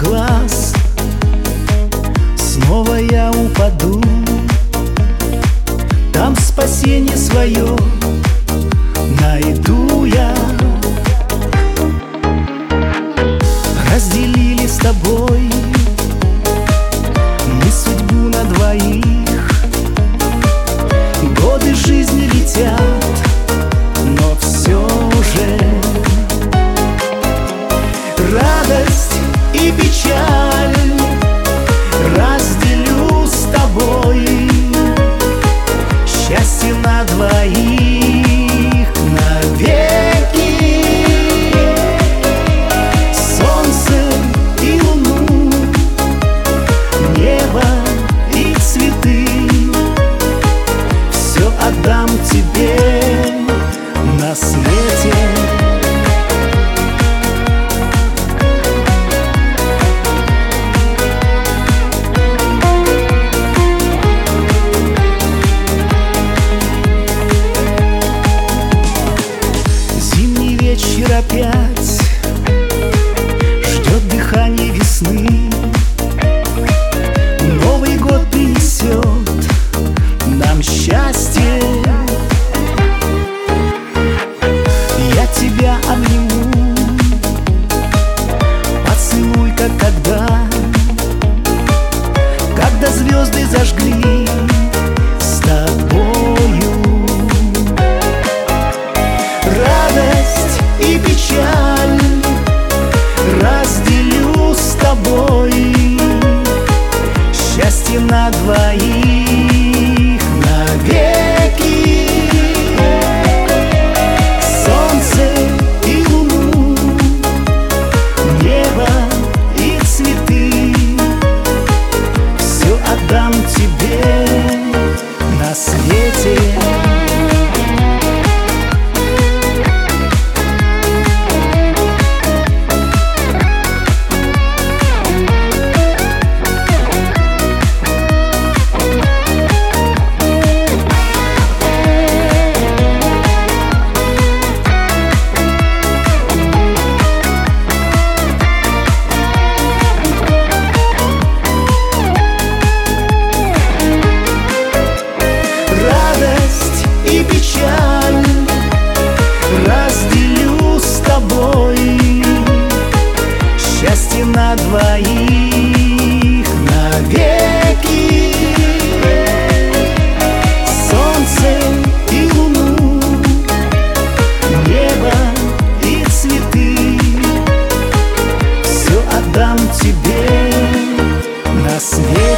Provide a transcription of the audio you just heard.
глаз снова я упаду. Там спасение свое найду я. Разделили с тобой мы судьбу на двоих. Годы жизни летят, но все же радость и печаль разделю с тобой. Счастье на двоих навеки. Солнце и луну, небо и цветы все отдам тебе на свете. Вечер опять ждет дыхание весны. Новый год принесет нам счастье. Я тебя обниму, поцелуй, как тогда, когда звезды зажгли с тобою. Радость и печаль разделю с тобой. Счастье на двоих навеки. Солнце и луну, небо и цветы все отдам тебе на свете. Печаль разделю с тобой. Счастье на двоих навеки. Солнце и луну, небо и цветы все отдам тебе на свете.